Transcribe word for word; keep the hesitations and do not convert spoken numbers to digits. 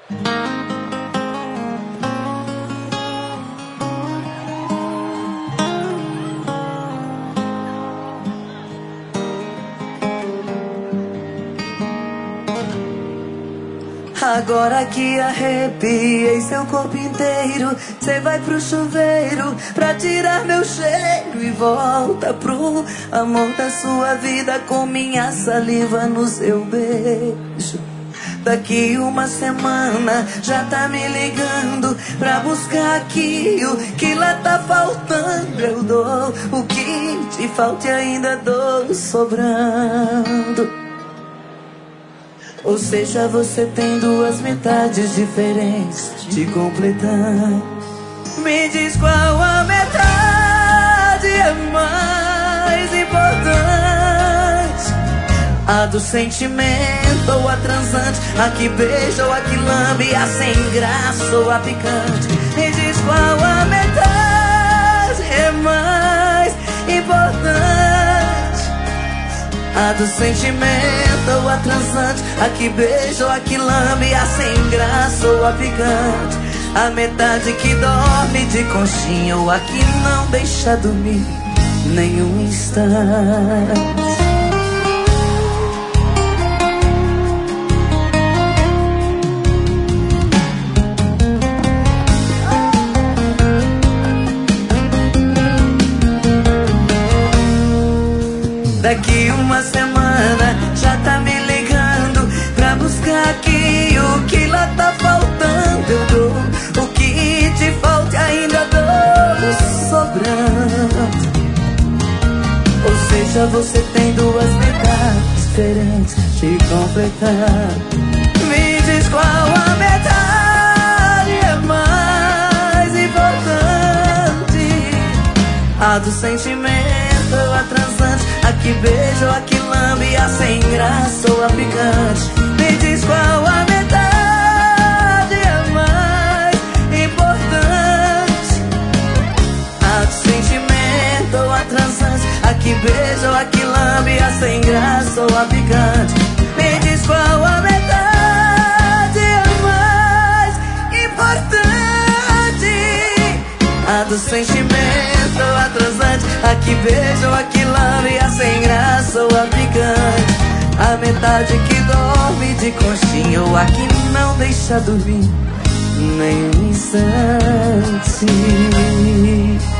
Agora que arrepiei seu corpo inteiro, cê vai pro chuveiro pra tirar meu cheiro e volta pro amor da sua vida com minha saliva no seu beijo. Daqui uma semana já tá me ligando pra buscar aquilo que lá tá faltando. Eu dou o que te falta e ainda dou sobrando. Ou seja, você tem duas metades diferentes te completando. Me diz qual a metade é mais importante, a do sentimento ou a transante, a que beija ou a que lambe, a sem graça ou a picante. Me diz qual a metade é mais importante, a do sentimento ou a transante, a que beija ou a que lambe, a sem graça ou a picante, a metade que dorme de conchinha ou a que não deixa dormir nenhum instante. Daqui uma semana já tá me ligando pra buscar aqui o que lá tá faltando. Eu dou o que te falta e ainda dou sobrando. Ou seja, você tem duas metades diferentes te completando. Me diz qual a metade é mais importante, a do sentimento ou a transante, a que beija ou a que lambe, a sem graça ou a picante. Me diz qual a metade é mais importante, a do sentimento ou a transante, a que beija ou a que lambe, a sem graça ou a picante. Me diz qual a metade é mais importante, a do sentimento ou a transante, a que beija ou a que lambe, a sem graça ou a picante, a metade que dorme de conchinha ou a que não deixa dormir nem um instante.